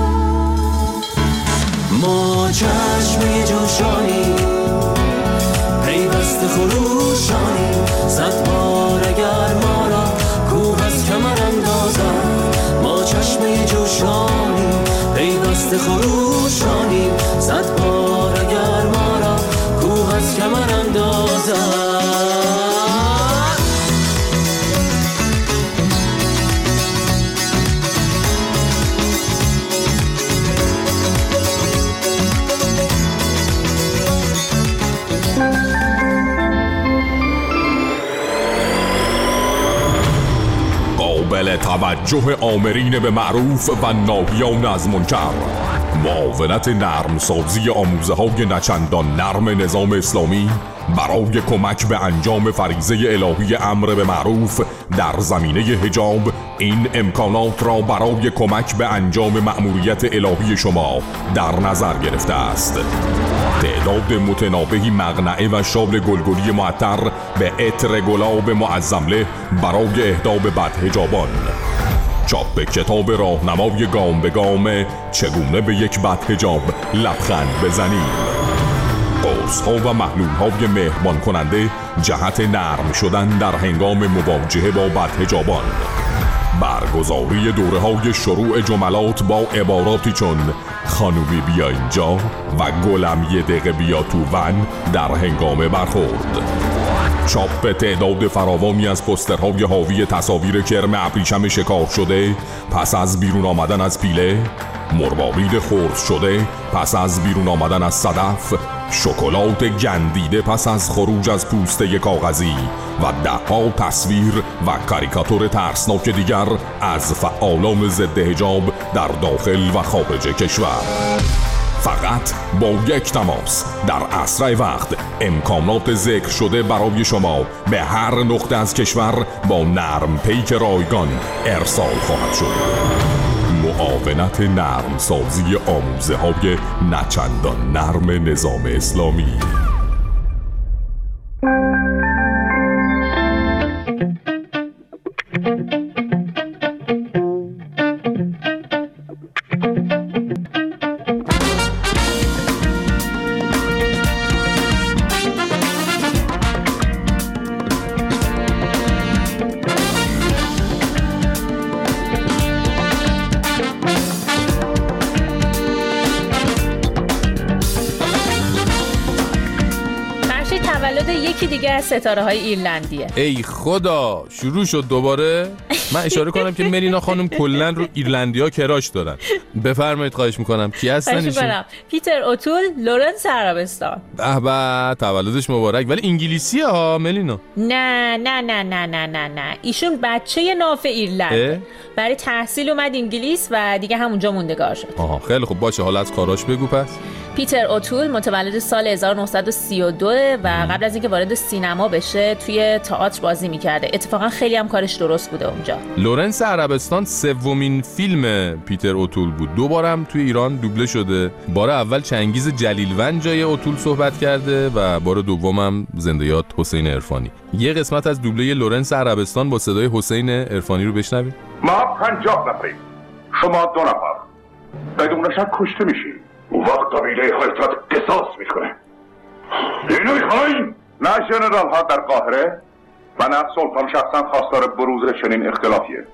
ما چشم جوشانی پیوست خروشانی، صد بار اگر ما را کوه از کمر اندازد. ما چشم جوشانی پیوست خروشانی، صد بار اگر ما را کوه از کمر اندازد. قابل توجه آمرین به معروف و ناهیان از منکر، معاونت نرم سازی آموزه های نچندان نرم نظام اسلامی برای کمک به انجام فریضه الهی امر به معروف در زمینه حجاب این امکانات را برای کمک به انجام مأموریت الهی شما در نظر گرفته است. تعداد متنابهی مقنعه و شال گلگلی معطر به عطر گلاب معظمله برای اهدا به بدحجابان. چاپ کتاب راهنمای گام به گام چگونه به یک بدحجاب لبخند بزنید. قرص‌ها و محلول‌های مهربان کننده جهت نرم شدن در هنگام مواجهه با بدحجابان. برگزاری دوره‌های شروع جملات با عباراتی چون خانومی بیا اینجا و گلم یه دقیقه بیا تو ون در هنگام برخورد. چاپ تعداد فراوانی از پوسترهای حاوی تصاویر کرم ابریشم شکار شده پس از بیرون آمدن از پیله، مروارید خرد شده پس از بیرون آمدن از صدف، شکلات گندیده پس از خروج از پوسته کاغذی و ده‌ها تصویر و کاریکاتور ترسناک دیگر از فعالان ضد حجاب در داخل و خارج کشور. فقط با یک تماس در اسرع وقت امکانات ذکر شده برای شما به هر نقطه از کشور با نرم پیک رایگان ارسال خواهد شد. معاونت نرم سازی آموزه های نچندان نرم نظام اسلامی. یکی دیگه از ستاره های ایرلندیه. ای خدا، شروع شد دوباره. من اشاره کنم که ملینا خانم کلن رو ایرلندیا کراش دارن. بفرمایید، خواهش میکنم. کی هستن ایشون؟ پیتر اوتول، لورنس عربستان. به به، تولدش مبارک. ولی انگلیسیه ها ملینا؟ نه نه نه نه نه نه نه، ایشون بچه ناف ایرلند. برای تحصیل اومد انگلیس و دیگه همونجا موندگار شد. آها، خیلی خوب. باشه، حالا از کاراش بگو پس. پیتر اوتول متولد سال 1932 و قبل از اینکه وارد سینما بشه توی تئاتر بازی میکرده. اتفاقا خیلی هم کارش درست بوده اونجا. لورنس عربستان سومین فیلم پیتر اوتول بود. دوبارم توی ایران دوبله شده. بار اول چنگیز جلیلوند جای اوتول صحبت کرده و بار دومم زنده یاد حسین عرفانی. یه قسمت از دوبله لورنس عربستان با صدای حسین عرفانی رو بشنوید. ما 50 نفریم، شما 2 نفر. بدون شک کشته میشین. اون وقت قبیله هایتات قصاص میکنه. اینو میخواین؟ نه ژنرال ها در قاهره و نه سلطان شخصا خواستار بروز چنین اختلافیه.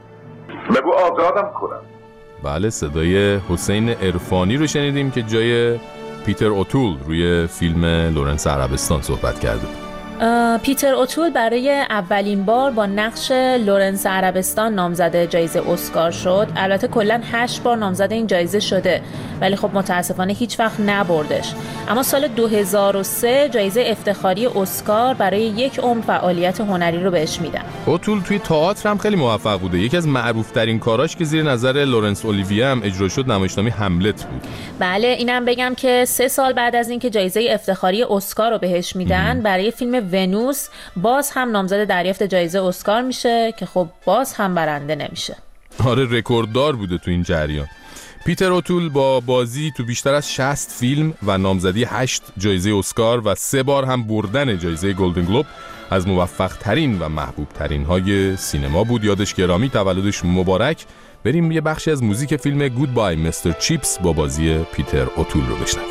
بگو آزادم کنم. بله، صدای حسین عرفانی رو شنیدیم که جای پیتر اوتول روی فیلم لورنس عربستان صحبت کرده. پیتر اوتول برای اولین بار با نقش لورنس عربستان نامزد جایزه اسکار شد. البته کلاً 8 بار نامزد این جایزه شده، ولی خب متاسفانه هیچ وقت نبردش. اما سال 2003 جایزه افتخاری اسکار برای 1 عمر فعالیت هنری رو بهش میدن. اوتول توی تئاتر هم خیلی موفق بوده. یکی از معروف‌ترین کاراش که زیر نظر لورنس اولیویه هم اجرا شد نمایشنامه هملت بود. بله، اینم بگم که 3 سال بعد از اینکه جایزه افتخاری اسکار رو بهش میدن برای فیلم ونوس باز هم نامزد دریافت جایزه اسکار میشه که خب باز هم برنده نمیشه. آره، رکورددار بوده تو این جریان. پیتر اوتول با بازی تو بیشتر از 60 فیلم و نامزدی 8 جایزه اسکار و 3 بار هم بردن جایزه گلدن گلوب از موفق ترین و محبوب ترین های سینما بود. یادش گرامی، تولدش مبارک. بریم یه بخشی از موزیک فیلم گودبای مستر چیپس با بازی پیتر اوتول رو بشنویم.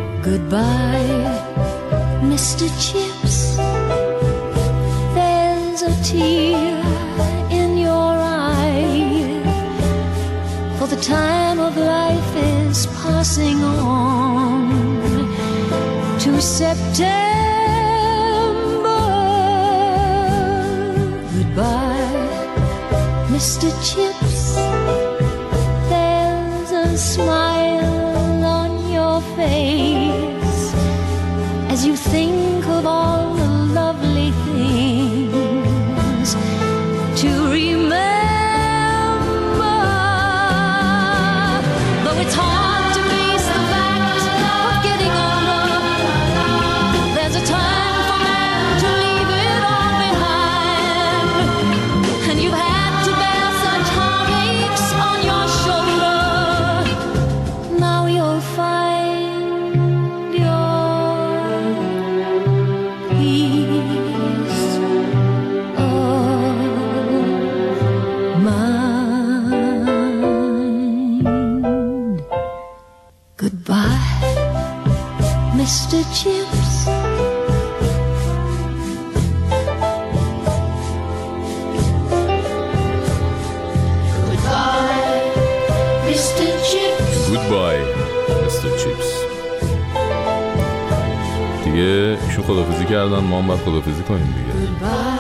Goodbye, Mr. Chips. There's a tear in your eye, for the time of life is passing on to September. Goodbye, Mr. Chips. There's a smile on your face as you think of all the lovely things to remember. Though it's hard to face the fact of getting older, there's a time for man to leave it all behind. And you've had to bear such heartaches on your shoulder. Now you'll find دیگه ایشون خدافزی کردن، ما هم باید خدافزی کنیم دیگه.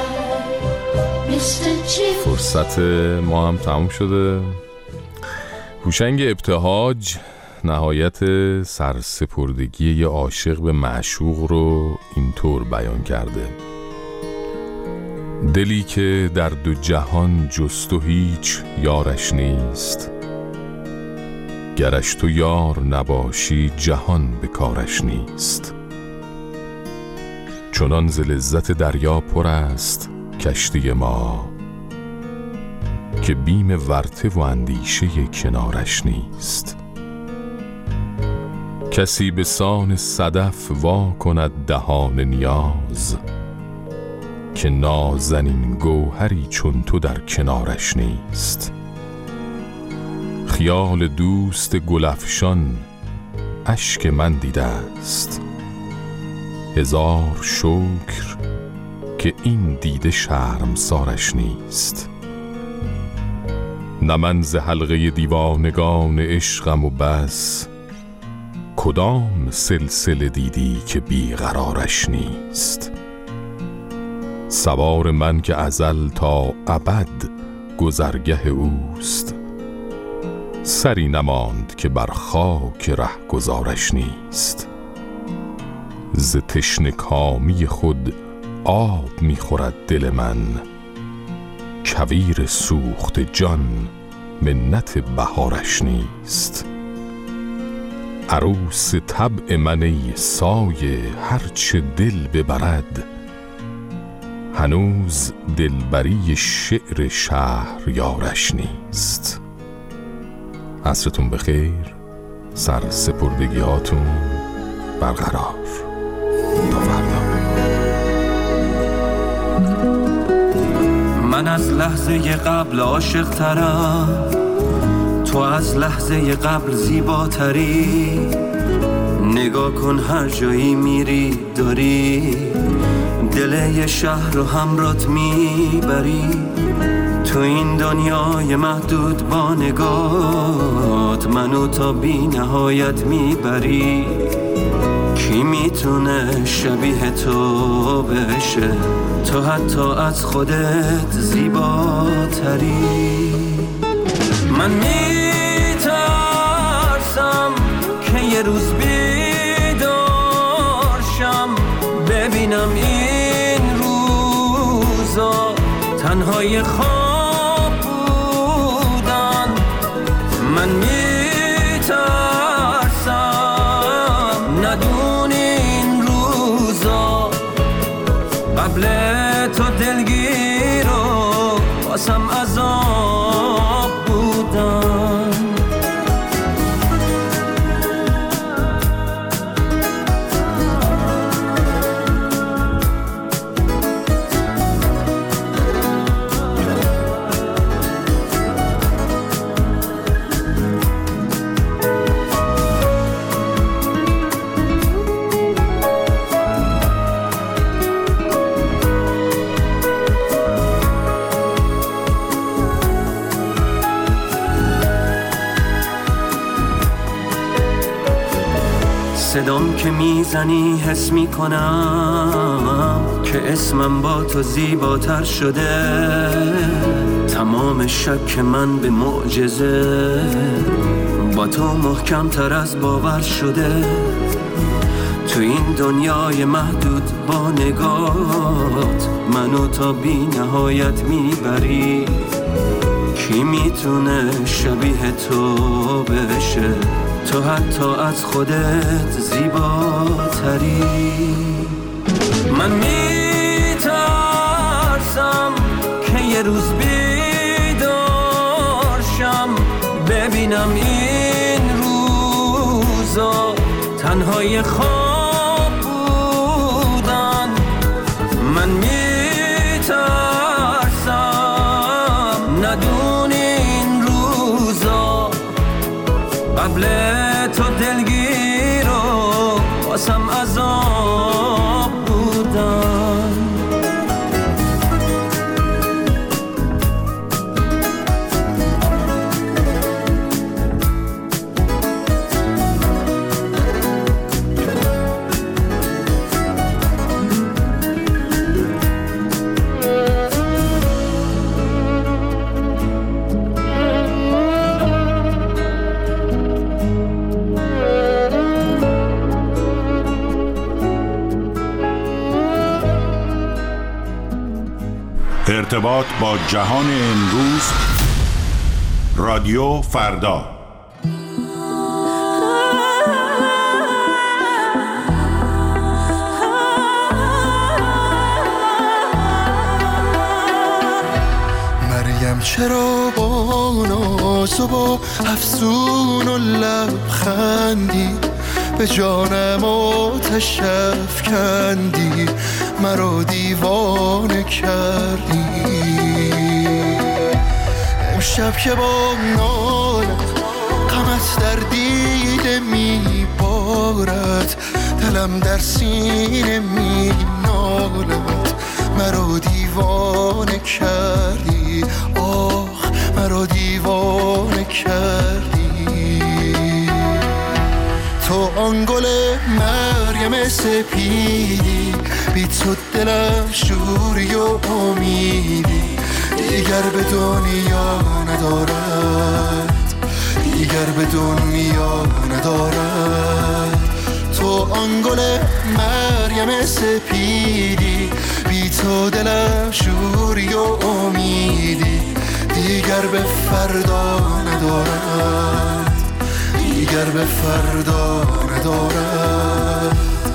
فرصت ما هم تموم شده. هوشنگ ابتهاج نهایت سرسپردگی یه عاشق به معشوق رو اینطور بیان کرده: دلی که در دو جهان جست و هیچ یارش نیست، گرش تو یار نباشی جهان به کارش نیست. چنان ز لذت دریا پر است کشتی ما، که بیم ورطه و اندیشه کنارش نیست. کسی به سان صدف وا کند دهان نیاز، که نازنین گوهری چون تو در کنارش نیست. خیال دوست گلفشان اشک من دیده است، هزار شکر که این دیده شرمسارش نیست. نه من ز حلقه دیوانگان عشقم و بس، کدام سلسله دیدی که بیقرارش نیست. سوار من که ازل تا ابد گذرگه اوست، سری نماند که بر خاک ره گذارش نیست. ز تشنه کامی خود آب می‌خورد دل من، کویر سوخت جان منت بهارش نیست. عروس طبع من ای سایه هرچه دل ببرد، هنوز دلبری شعر شهریارش نیست. عصرتون بخیر، سرسپردگی هاتون برقرار. تا فردا. من از لحظه قبل عاشق ترم، تو از لحظه قبل زیباتری. نگاه کن هر جایی میری داری دل یه شهر رو همرات میبری. تو این دنیای محدود با نگات منو تا بی نهایت میبری. کی میتونه شبیه تو بشه، تو حتی از خودت زیباتری. من میترسم که یه روز بیدارشم ببینم این روزا تنهای خواب بودن. من میترسم ندونی این روزا قبل تو دلگیر و واسم عذاب بودن. صدام که میزنی حس میکنم که اسمم با تو زیباتر شده. تمام شک من به معجزه با تو محکم تر از باور شده. تو این دنیای محدود با نگات منو تا بی نهایت میبری. کی میتونه شبیه تو بشه، تو حتی از خودت زیباتری. من میترسم که یه روز بیدارشم ببینم این روزا تنهای خواب بودن. من میترسم ندونی این روزا قبل تو دلگیر و واسم عذاب بودن. ارتباط با جهان امروز، رادیو فردا. مریم چرا با ناز و با افسون و لبخندی به جانم آتش افکندی، مرا دیوانه کردی. امشب که با نالت غمت در دیده میبارد، دلم در سینه مینالد، مرا دیوانه کردی. آخ مرا دیوانه کردی. تو آن گل مریم سپیدی، بی تو دلم شوری و امیدی، دیگر به دنیا ندارد، دیگر به دنیا ندارد. تو آن گل مریم سپیدی، بی تو دلم شوری و امیدی، دیگر به فردا ندارد، دیگر به فردا ندارد.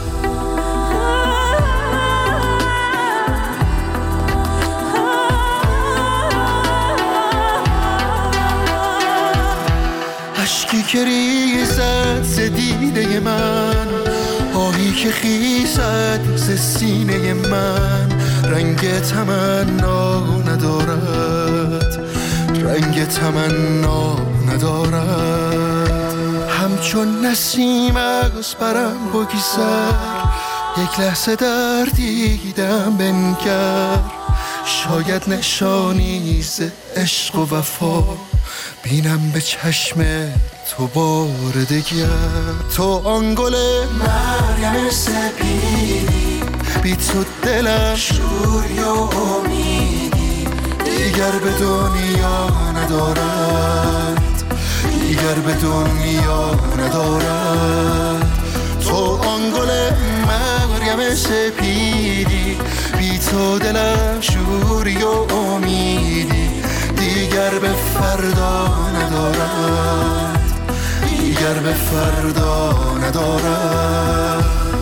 اشکی که ریزد ز دیده من، آهی که خیزد ز سینه من، رنگ تمنا ندارد، رنگ تمنا ندارد. همچون نسیم از برم بگذر، یک لحظه در دیدم بنگر، شاید نشانی ز عشق و وفا بینم به چشم تو بار دگر. تو آن گل مریم سپیدی، بی تو دلم شوری و امیدی، دیگر به دنیا ندارد، دیگر به دنیا ندارد. تو آن گل مریم سپیدی، بی تو دلم شوری و امیدی، دیگر به فردا ندارد، دیگر به فردا ندارد.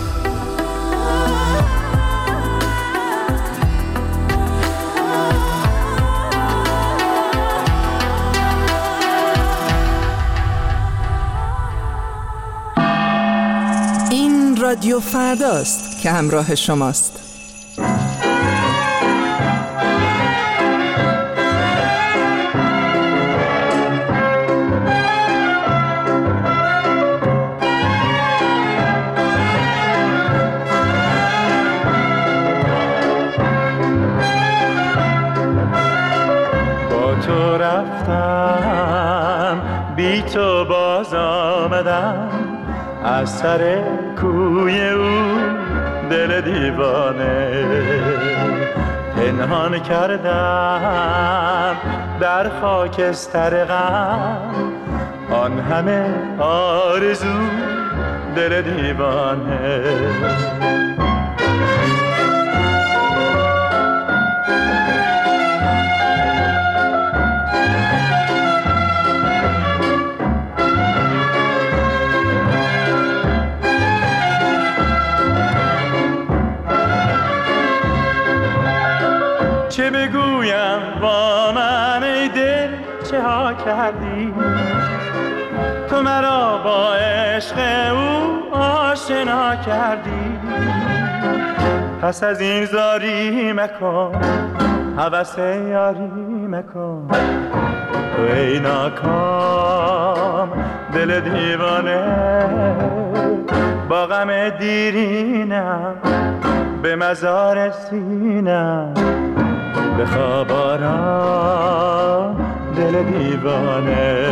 این رادیو فرداست که همراه شماست. بی تو باز آمدم از سر کوی او، دل دیوانه پنهان کردم در خاکستر غم، آن همه آرزو دل دیوانه. چه بگویم با من ای دل چه ها کردی، تو مرا با عشق او آشنا کردی. پس از این زاری مکن، هوس یاری مکن، تو ای ناکام دل دیوانه. با غم دیرینم به مزار سینم، به خواب آرام دل دیوانه.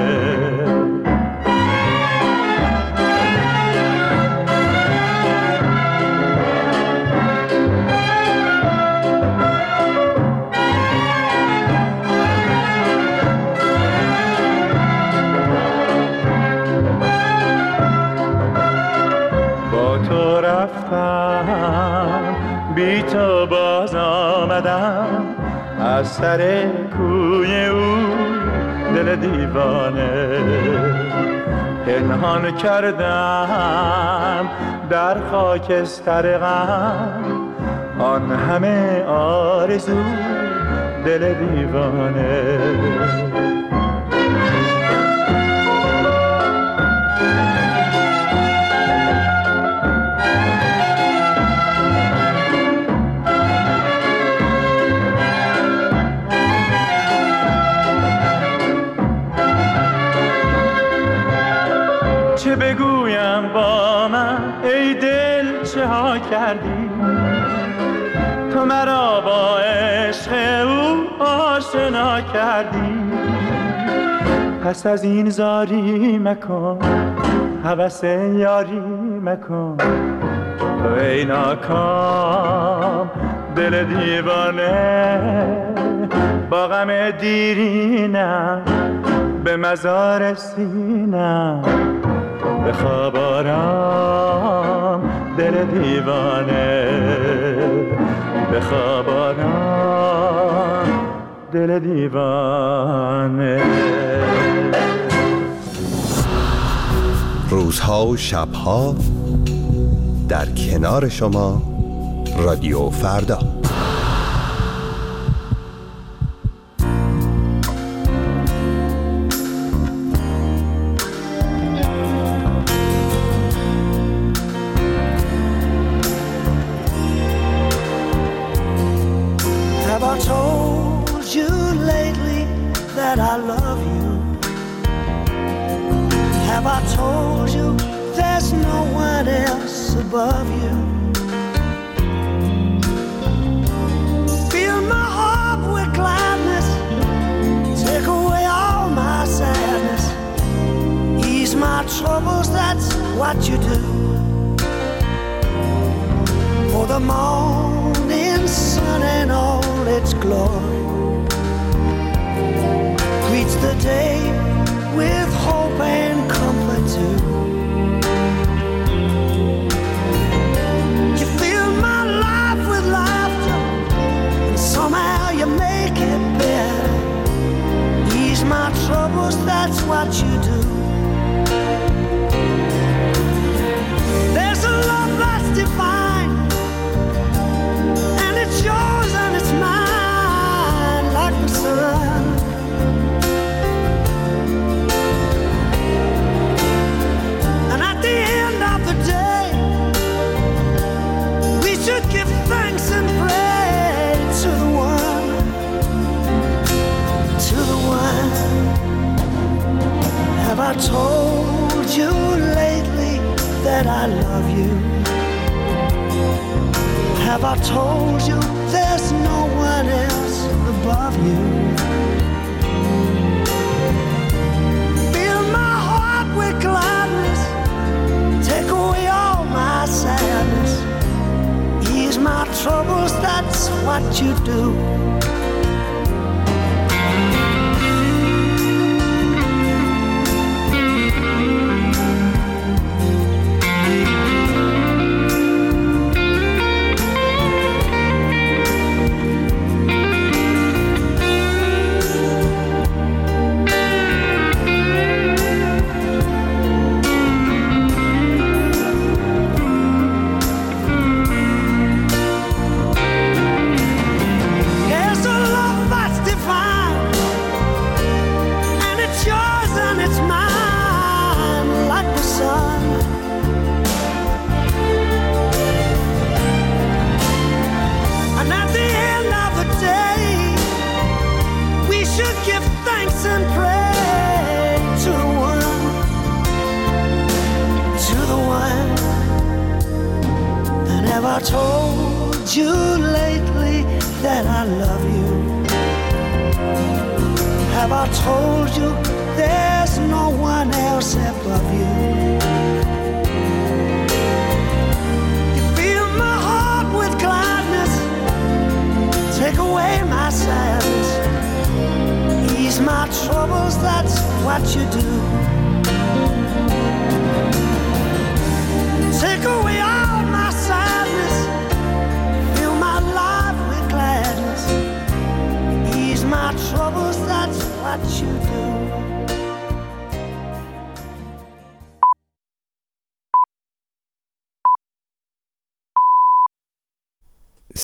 با تو رفتم بی تو باز آمدم از سر کوی او دل دیوانه پنهان کردم در خاکستر غم آن همه آرزو دل دیوانه چه بگویم با من ای دل چه ها کردی تو مرا با عشق او آشنا کردی پس از این زاری مکن هوس یاری مکن تو ای ناکام دل دیوانه با غم دیرینم به مزار سینم بخواب آرام دل دیوانه بخواب آرام دل دیوانه روزها و شبها در کنار شما رادیو فردا. Above you, fill my heart with gladness, take away all my sadness, ease my troubles, that's what you do. For the morning sun and all its glory greets the day with hope and comfort too. Somehow you make it better, ease my troubles, that's what you do. There's a love that's divine, and it's yours and it's mine like the sun. And at the end of the day, we should give thanks and praise to the one, to the one. Have I told you lately that I love you? Have I told you there's no one else above you? Fill my heart with gladness, take away all my sadness, ease my troubles, that's what you do. I told you lately that I love you? Have I told you there's no one else above you? You fill my heart with gladness, take away my sadness, ease my troubles, that's what you do.